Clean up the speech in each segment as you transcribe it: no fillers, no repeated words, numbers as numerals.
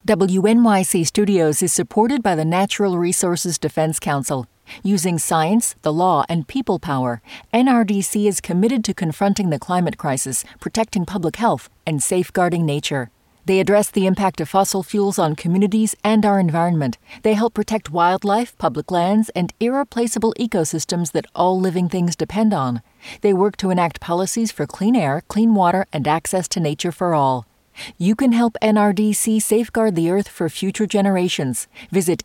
WNYC Studios is supported by the Natural Resources Defense Council. Using science, the law, and people power, NRDC is committed to confronting the climate crisis, protecting public health, and safeguarding nature. They address the impact of fossil fuels on communities and our environment. They help protect wildlife, public lands, and irreplaceable ecosystems that all living things depend on. They work to enact policies for clean air, clean water, and access to nature for all. You can help NRDC safeguard the Earth for future generations. Visit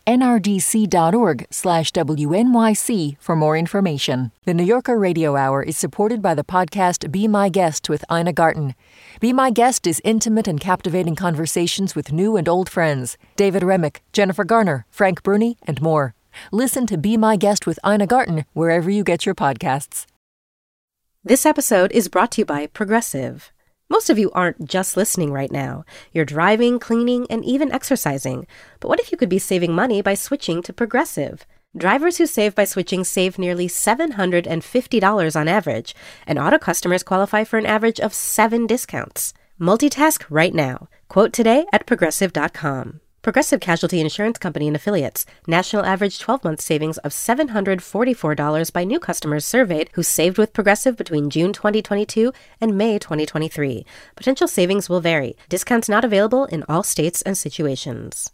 nrdc.org/WNYC for more information. The New Yorker Radio Hour is supported by the podcast Be My Guest with Ina Garten. Be My Guest is intimate and captivating conversations with new and old friends. David Remick, Jennifer Garner, Frank Bruni, and more. Listen to Be My Guest with Ina Garten wherever you get your podcasts. This episode is brought to you by Progressive. Most of you aren't just listening right now. You're driving, cleaning, and even exercising. But what if you could be saving money by switching to Progressive? Drivers who save by switching save nearly $750 on average, and auto customers qualify for an average of 7 discounts. Multitask right now. Quote today at Progressive.com. Progressive Casualty Insurance Company and Affiliates. National average 12-month savings of $744 by new customers surveyed who saved with Progressive between June 2022 and May 2023. Potential savings will vary. Discounts not available in all states and situations.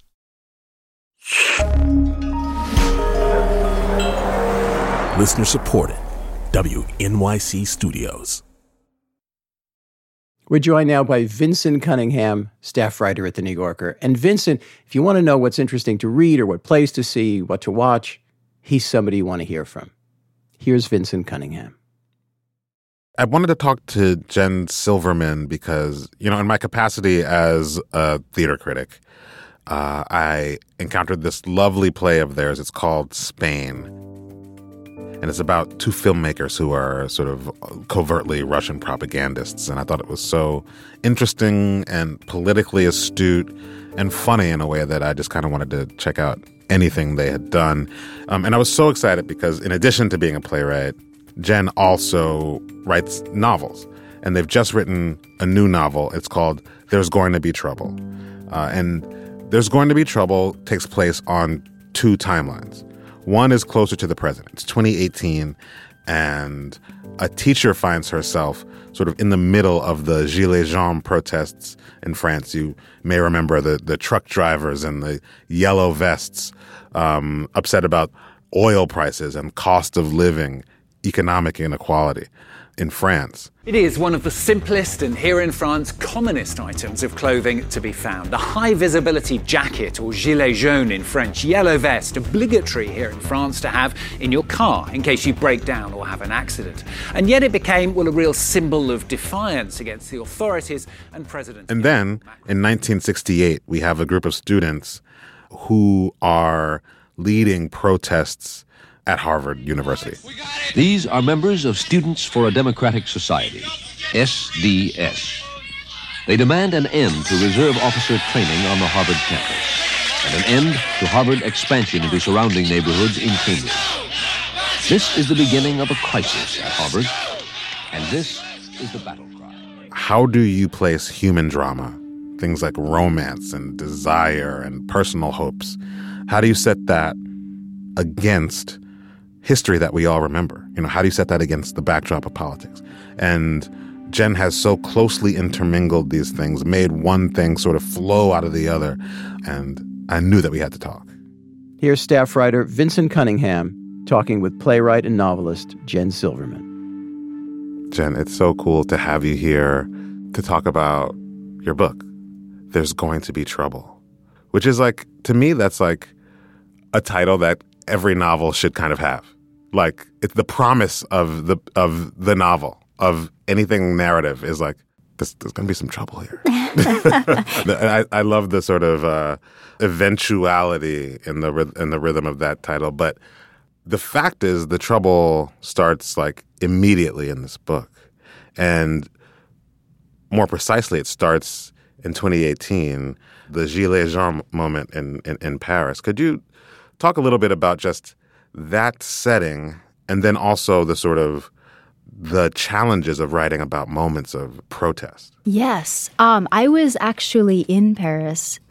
Listener supported. WNYC Studios. We're joined now by Vinson Cunningham, staff writer at The New Yorker. And Vincent, if you want to know what's interesting to read or what plays to see, what to watch, he's somebody you want to hear from. Here's Vinson Cunningham. I wanted to talk to Jen Silverman because, in my capacity as a theater critic, I encountered this lovely play of theirs. It's called Spain. And it's about 2 filmmakers who are sort of covertly Russian propagandists. And I thought it was so interesting and politically astute and funny in a way that I just kind of wanted to check out anything they had done. And I was so excited because in addition to being a playwright, Jen also writes novels. And they've just written a new novel. It's called There's Going to Be Trouble. And There's Going to Be Trouble takes place on 2 timelines. One is closer to the present. It's 2018, and a teacher finds herself sort of in the middle of the Gilets jaunes protests in France. You may remember the truck drivers and the yellow vests upset about oil prices and cost of living, economic inequality in France. It is one of the simplest and, here in France, commonest items of clothing to be found. A high-visibility jacket, or gilet jaune in French, yellow vest, obligatory here in France to have in your car in case you break down or have an accident. And yet it became, a real symbol of defiance against the authorities and President. And then, in 1968, we have a group of students who are leading protests at Harvard University. These are members of Students for a Democratic Society, SDS. They demand an end to reserve officer training on the Harvard campus and an end to Harvard expansion into surrounding neighborhoods in Cambridge. This is the beginning of a crisis at Harvard, and this is the battle cry. How do you place human drama, things like romance and desire and personal hopes, how do you set that against history that we all remember? How do you set that against the backdrop of politics? And Jen has so closely intermingled these things, made one thing sort of flow out of the other, and I knew that we had to talk. Here's staff writer Vinson Cunningham talking with playwright and novelist Jen Silverman. Jen, it's so cool to have you here to talk about your book, There's Going to Be Trouble, which is to me, that's a title that every novel should kind of have. It's the promise of the novel, of anything narrative is there's going to be some trouble here. I love the sort of eventuality in the rhythm of that title. But the fact is, the trouble starts immediately in this book, and more precisely, it starts in 2018, the Gilets jaunes moment in Paris. Could you talk a little bit about just that setting, and then also the sort of the challenges of writing about moments of protest? Yes. I was actually in Paris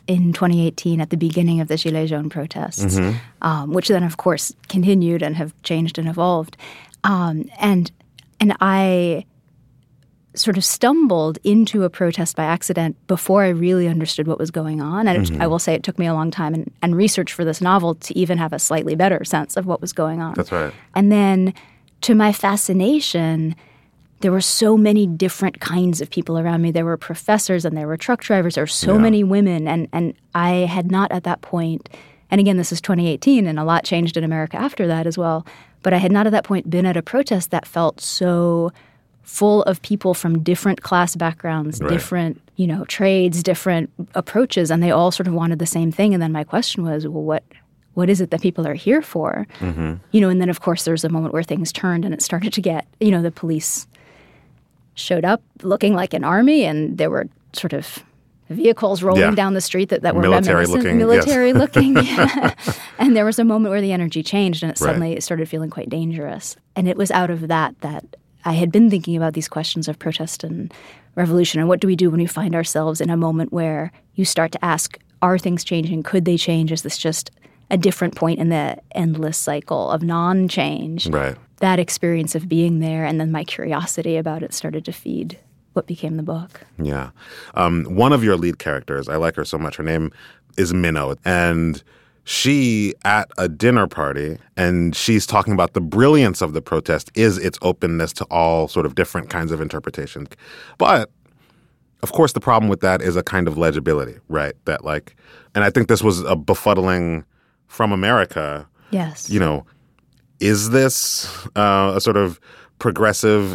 in 2018 at the beginning of the Gilets Jaunes protests, which then, of course, continued and have changed and evolved. And I sort of stumbled into a protest by accident before I really understood what was going on. And I will say it took me a long time and research for this novel to even have a slightly better sense of what was going on. That's right. And then, to my fascination, there were so many different kinds of people around me. There were professors and there were truck drivers. There were so many women. And I had not at that point, and again, this is 2018 and a lot changed in America after that as well, but I had not at that point been at a protest that felt so full of people from different class backgrounds, different, trades, different approaches, and they all sort of wanted the same thing. And then my question was, well, what is it that people are here for? And then, of course, there's a moment where things turned and it started to get, the police showed up looking like an army, and there were sort of vehicles rolling down the street that were military looking. And there was a moment where the energy changed and it suddenly started feeling quite dangerous. And it was out of that I had been thinking about these questions of protest and revolution, and what do we do when we find ourselves in a moment where you start to ask, are things changing? Could they change? Is this just a different point in the endless cycle of non-change? Right. That experience of being there, and then my curiosity about it started to feed what became the book. Yeah. One of your lead characters, I like her so much. Her name is Minnow. And she, at a dinner party, and she's talking about the brilliance of the protest is its openness to all sort of different kinds of interpretations. But, of course, the problem with that is a kind of legibility, right? That and I think this was a befuddling from America. Yes. Is this a sort of progressive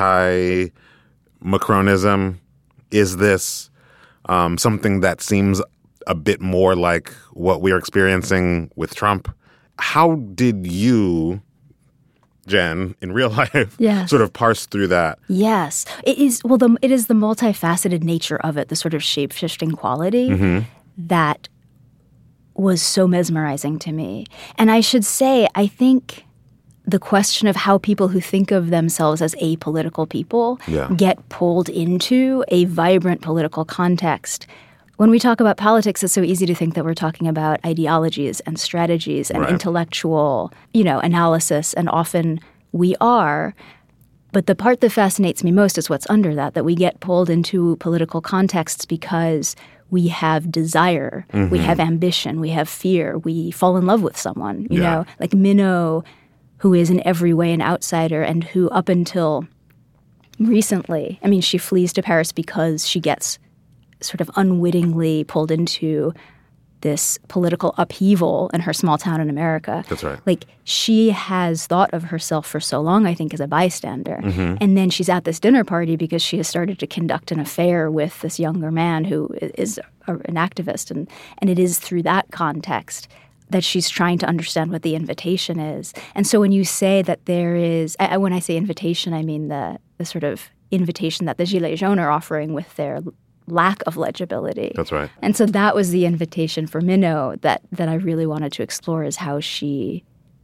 anti-Macronism? Is this something that seems a bit more like what we're experiencing with Trump? How did you, Jen, in real life, sort of parse through that? Yes. It is the multifaceted nature of it, the sort of shape-shifting quality that was so mesmerizing to me. And I should say, I think the question of how people who think of themselves as apolitical people get pulled into a vibrant political context. When we talk about politics, it's so easy to think that we're talking about ideologies and strategies and intellectual, analysis, and often we are. But the part that fascinates me most is what's under that we get pulled into political contexts because we have desire, we have ambition, we have fear, we fall in love with someone, you know, like Minnow, who is in every way an outsider and who up until recently, she flees to Paris because she gets sort of unwittingly pulled into this political upheaval in her small town in America. That's right. She has thought of herself for so long, I think, as a bystander. And then she's at this dinner party because she has started to conduct an affair with this younger man who is an activist. And it is through that context that she's trying to understand what the invitation is. And so when you say that there is, when I say invitation, I mean the sort of invitation that the Gilets Jaunes are offering with their lack of legibility. That's right. And so that was the invitation for Minnow that I really wanted to explore, is how she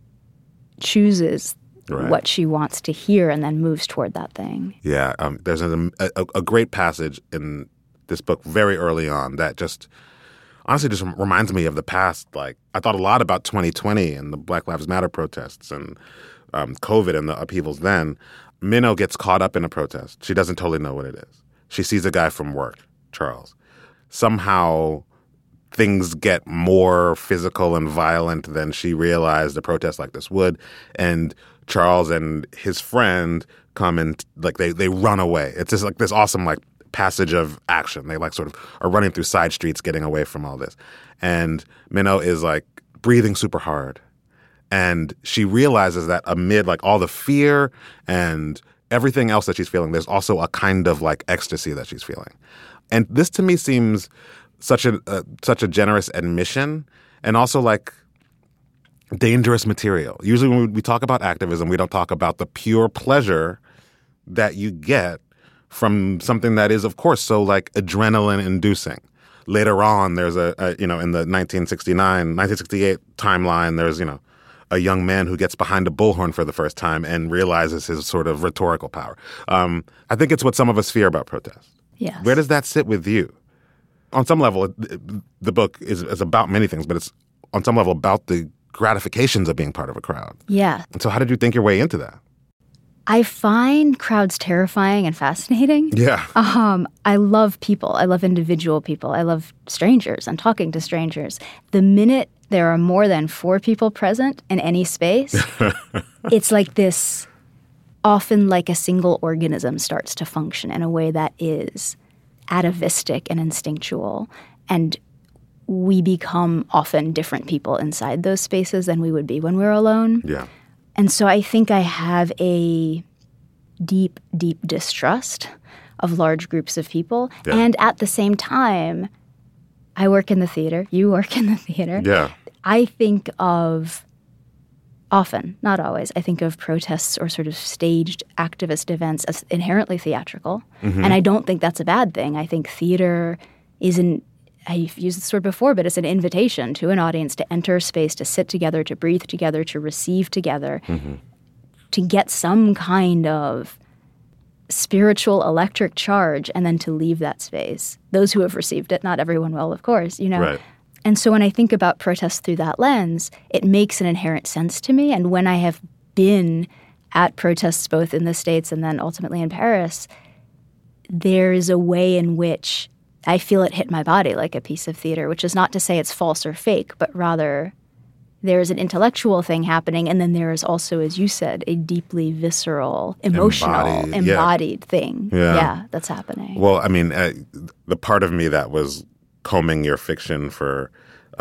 chooses what she wants to hear and then moves toward that thing. Yeah. There's a great passage in this book very early on that honestly just reminds me of the past. I thought a lot about 2020 and the Black Lives Matter protests and COVID and the upheavals then. Minnow gets caught up in a protest. She doesn't totally know what it is. She sees a guy from work, Charles. Somehow things get more physical and violent than she realized a protest like this would. And Charles and his friend come and they run away. It's just this awesome passage of action. They sort of are running through side streets getting away from all this. And Minnow is breathing super hard. And she realizes that amid all the fear and everything else that she's feeling, there's also a kind of ecstasy that she's feeling. And this to me seems such a generous admission and also dangerous material. Usually when we talk about activism, we don't talk about the pure pleasure that you get from something that is, of course, so adrenaline inducing. Later on, there's in the 1968 timeline, there's, a young man who gets behind a bullhorn for the first time and realizes his sort of rhetorical power. I think it's what some of us fear about protest. Yes. Where does that sit with you? On some level, the book is about many things, but it's on some level about the gratifications of being part of a crowd. Yeah. And so how did you think your way into that? I find crowds terrifying and fascinating. Yeah. I love people. I love individual people. I love strangers and talking to strangers. The minute there are more than 4 people present in any space, it's like this, often like a single organism starts to function in a way that is atavistic and instinctual. And we become often different people inside those spaces than we would be when we're alone. Yeah. And so I think I have a deep, deep distrust of large groups of people. Yeah. And at the same time, I work in the theater. You work in the theater. Yeah. I think of, often, not always, I think of protests or sort of staged activist events as inherently theatrical. Mm-hmm. And I don't think that's a bad thing. I think theater isn't, I've used this word before, but it's an invitation to an audience to enter a space, to sit together, to breathe together, to receive together, to get some kind of spiritual electric charge, and then to leave that space. Those who have received it, not everyone will, of course, you know. Right. And so when I think about protests through that lens, it makes an inherent sense to me. And when I have been at protests both in the States and then ultimately in Paris, there is a way in which I feel it hit my body like a piece of theater, which is not to say it's false or fake, but rather there's an intellectual thing happening, and then there is also, as you said, a deeply visceral, emotional, embodied thing. Yeah, that's happening. Well, I mean, the part of me that was combing your fiction for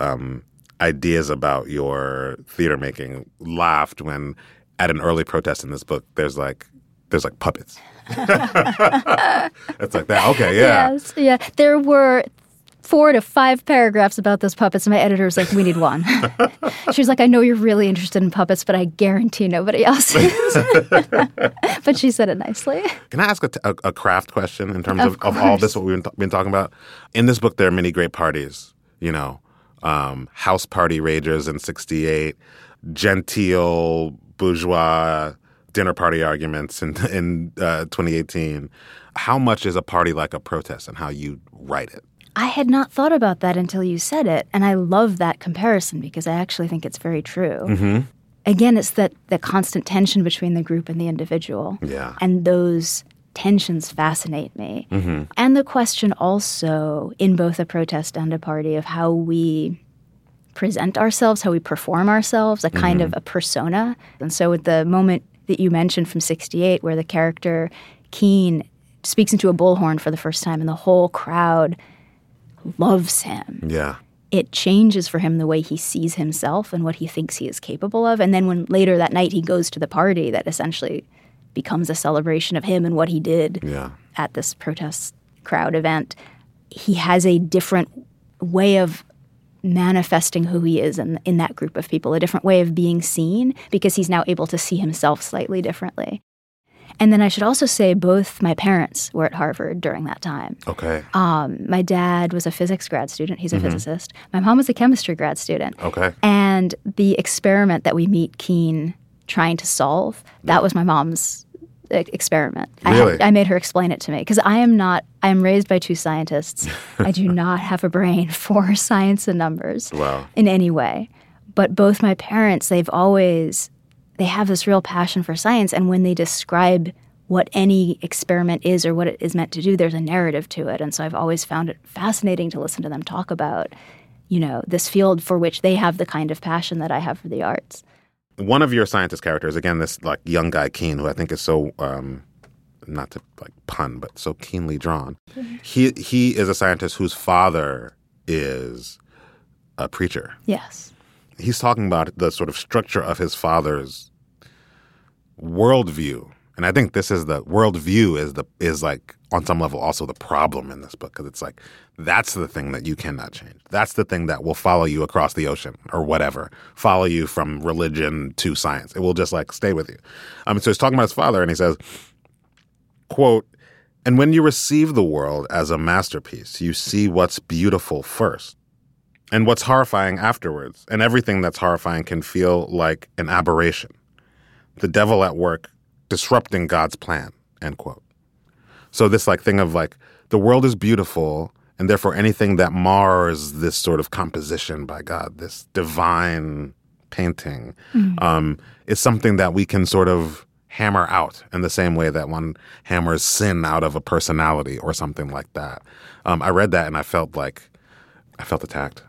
ideas about your theater making laughed when, at an early protest in this book, there's like puppets. It's like that. Okay, yeah. Yes, yeah. There were 4 to 5 paragraphs about those puppets, and my editor was like, we need one. She was like, I know you're really interested in puppets, but I guarantee nobody else is. But she said it nicely. Can I ask a craft question in terms of all this, what we've been talking about? In this book, there are many great parties, you know, house party ragers in 1968, genteel, bourgeois dinner party arguments in 2018. How much is a party like a protest and how you write it? I had not thought about that until you said it, and I love that comparison because I actually think it's very true. Mm-hmm. Again, it's the constant tension between the group and the individual. Yeah. And those tensions fascinate me. Mm-hmm. And the question also, in both a protest and a party, of how we present ourselves, how we perform ourselves, a kind of a persona. And so with the moment that you mentioned from 1968 where the character Keen speaks into a bullhorn for the first time and the whole crowd loves him. Yeah. It changes for him the way he sees himself and what he thinks he is capable of. And then when later that night he goes to the party that essentially becomes a celebration of him and what he did at this protest crowd event, he has a different way of manifesting who he is in that group of people, a different way of being seen because he's now able to see himself slightly differently. And then I should also say both my parents were at Harvard during that time. Okay. My dad was a physics grad student. He's a physicist. My mom was a chemistry grad student. Okay. And the experiment that we meet Keen trying to solve, that was my mom's experiment. Really? I made her explain it to me because I am raised by 2 scientists. I do not have a brain for science and numbers in any way. But both my parents, they have this real passion for science, and when they describe what any experiment is or what it is meant to do, there's a narrative to it. And so I've always found it fascinating to listen to them talk about, you know, this field for which they have the kind of passion that I have for the arts. One of your scientist characters, again, this like young guy Keen, who I think is so not to like pun, but so keenly drawn. He is a scientist whose father is a preacher. Yes. He's talking about the sort of structure of his father's worldview. And I think this is the worldview is like on some level also the problem in this book, because it's like that's the thing that you cannot change. That's the thing that will follow you across the ocean or whatever, follow you from religion to science. It will just like stay with you. So he's talking about his father, and he says, quote, "And when you receive the world as a masterpiece, you see what's beautiful first and what's horrifying afterwards. And everything that's horrifying can feel like an aberration. The devil at work disrupting God's plan," end quote. So this like thing of like the world is beautiful And therefore, anything that mars this sort of composition by God, this divine painting, is something that we can sort of hammer out in the same way that one hammers sin out of a personality or something like that. I read that and I felt attacked.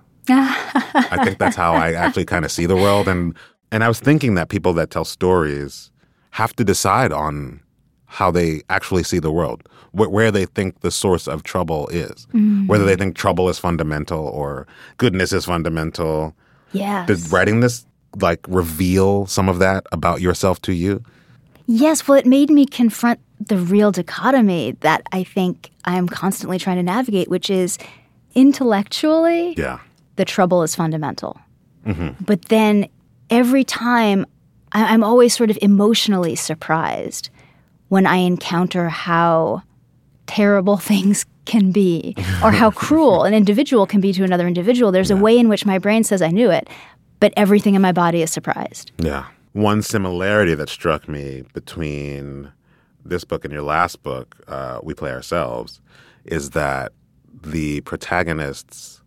I think that's how I actually kind of see the world. And I was thinking that people that tell stories have to decide on how they actually see the world, where they think the source of trouble is, whether they think trouble is fundamental or goodness is fundamental. Yes. Did writing this reveal some of that about yourself to you? Yes, well, it made me confront the real dichotomy that I think I'm constantly trying to navigate, which is intellectually, the trouble is fundamental. But then every time I'm always sort of emotionally surprised when I encounter how terrible things can be or how cruel an individual can be to another individual. There's a way in which my brain says I knew it, but everything in my body is surprised. Yeah. One similarity that struck me between this book and your last book, We Play Ourselves, is that the protagonists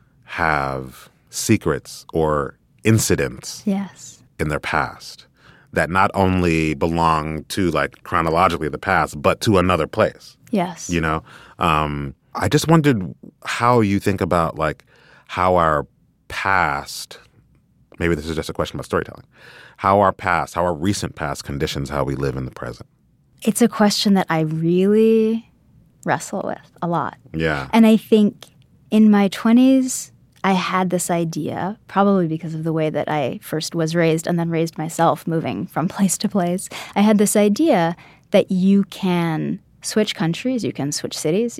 have secrets or incidents in their past that not only belong to chronologically the past, but to another place. Yes. You know? I just wondered how you think about how our past, maybe this is just a question about storytelling, how our recent past conditions how we live in the present. It's a question that I really wrestle with a lot. Yeah. And I think in my 20s, I had this idea, probably because of the way that I first was raised and then raised myself moving from place to place. I had this idea that you can switch countries, you can switch cities,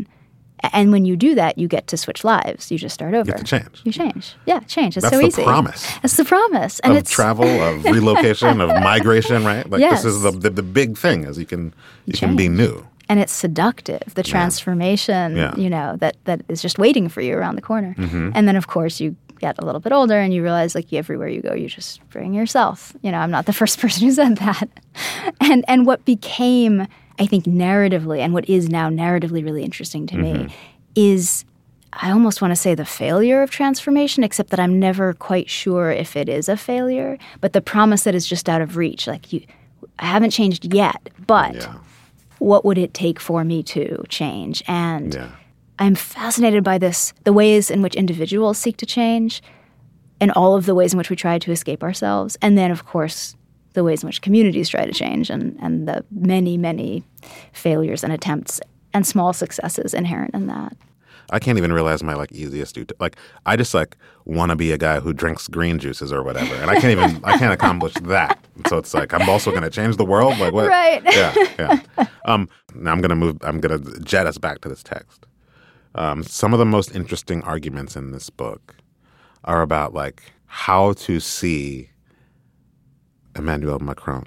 and when you do that, you get to switch lives. You just start over. You get to change. You change. Yeah, change. It's That's so the easy. Promise. That's the promise. And of it's travel, of relocation, of migration, right? Yes. This is the big thing, is you can be new. And it's seductive, the transformation, that is just waiting for you around the corner. And then, of course, you get a little bit older and you realize, everywhere you go, you just bring yourself. I'm not the first person who said that. And what became, I think, narratively, and what is now narratively really interesting to me is, I almost want to say, the failure of transformation, except that I'm never quite sure if it is a failure, but the promise that is just out of reach. I haven't changed yet, but what would it take for me to change? And I'm fascinated by the ways in which individuals seek to change and all of the ways in which we try to escape ourselves. And then, of course, the ways in which communities try to change and the many, many failures and attempts and small successes inherent in that. I can't even realize my easiest I just want to be a guy who drinks green juices or whatever, and I can't accomplish that. So it's I'm also going to change the world. What? Right. Yeah. Now I'm gonna jet us back to this text. Some of the most interesting arguments in this book are about how to see Emmanuel Macron.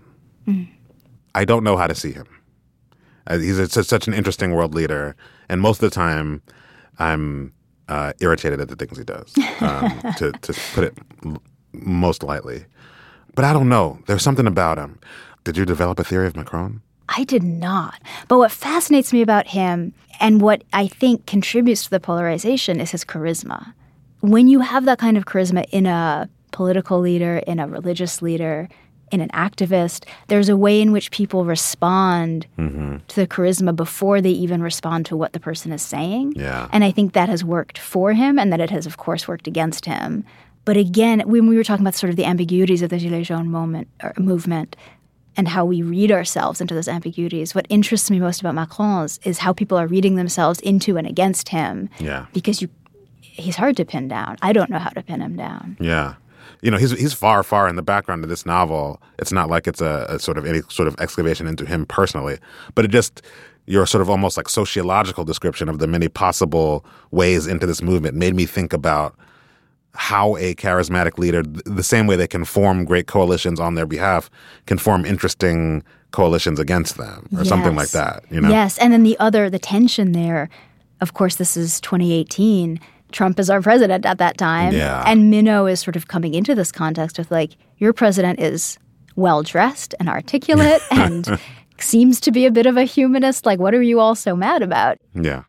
I don't know how to see him. He's such an interesting world leader, and most of the time, I'm irritated at the things he does, to put it most lightly. But I don't know. There's something about him. Did you develop a theory of Macron? I did not. But what fascinates me about him, and what I think contributes to the polarization, is his charisma. When you have that kind of charisma in a political leader, in a religious leader, in an activist, there's a way in which people respond to the charisma before they even respond to what the person is saying. Yeah. And I think that has worked for him, and that it has, of course, worked against him. But again, when we were talking about sort of the ambiguities of the Gilets jaunes movement and how we read ourselves into those ambiguities, what interests me most about Macron is how people are reading themselves into and against him. Yeah. Because he's hard to pin down. I don't know how to pin him down. Yeah. He's far, far in the background of this novel. It's not like it's a sort of any sort of excavation into him personally, but it just, your sort of almost sociological description of the many possible ways into this movement made me think about how a charismatic leader, the same way they can form great coalitions on their behalf, can form interesting coalitions against them or something like that. Yes, and then the tension there, of course, this is 2018. Trump is our president at that time. Yeah. And Minnow is sort of coming into this context with your president is well-dressed and articulate and seems to be a bit of a humanist. What are you all so mad about? Yeah. And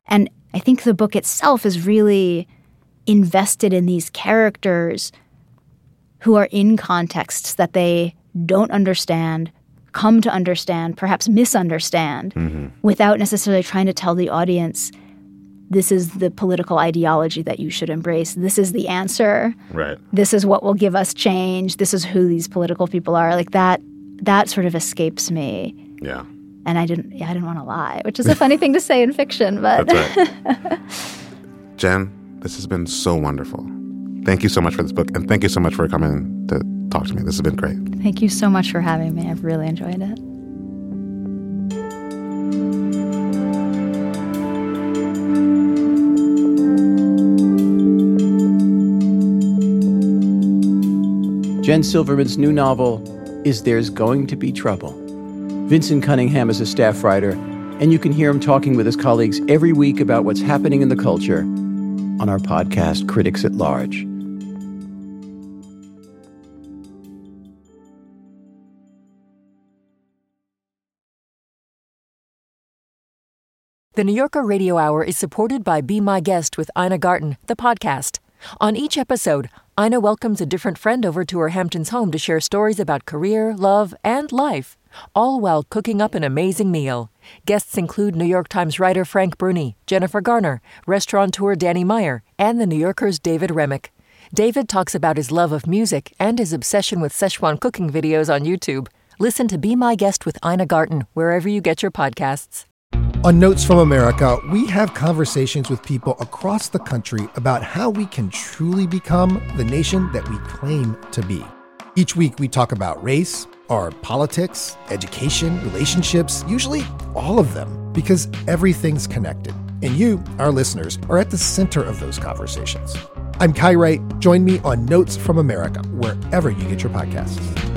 I think the book itself is really invested in these characters who are in contexts that they don't understand, come to understand, perhaps misunderstand, without necessarily trying to tell the audience, this is the political ideology that you should embrace. This is the answer. Right. This is what will give us change. This is who these political people are. Like that sort of escapes me. Yeah. And I didn't want to lie, which is a funny thing to say in fiction, but That's right. Jen, this has been so wonderful. Thank you so much for this book, and thank you so much for coming to talk to me. This has been great. Thank you so much for having me. I've really enjoyed it. Jen Silverman's new novel is There's Going to Be Trouble. Vincent Cunningham is a staff writer, and you can hear him talking with his colleagues every week about what's happening in the culture on our podcast, Critics at Large. The New Yorker Radio Hour is supported by Be My Guest with Ina Garten, the podcast. On each episode, Ina welcomes a different friend over to her Hamptons home to share stories about career, love, and life, all while cooking up an amazing meal. Guests include New York Times writer Frank Bruni, Jennifer Garner, restaurateur Danny Meyer, and The New Yorker's David Remick. David talks about his love of music and his obsession with Szechuan cooking videos on YouTube. Listen to Be My Guest with Ina Garten wherever you get your podcasts. On Notes from America, we have conversations with people across the country about how we can truly become the nation that we claim to be. Each week, we talk about race, or politics, education, relationships, usually all of them, because everything's connected. And you, our listeners, are at the center of those conversations. I'm Kai Wright. Join me on Notes from America, wherever you get your podcasts.